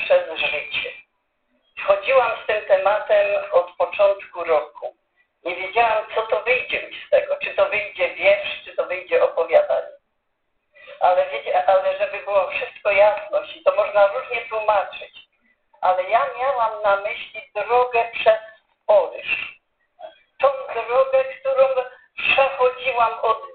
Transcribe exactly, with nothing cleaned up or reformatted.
przez życie. Chodziłam z tym tematem od początku roku. Nie wiedziałam, co to wyjdzie mi z tego. Czy to wyjdzie wiersz, czy to wyjdzie opowiadanie. Ale, wiecie, ale żeby było wszystko jasność, i to można różnie tłumaczyć, ale ja miałam na myśli drogę przez Poryż. Tą drogę, którą przechodziłam od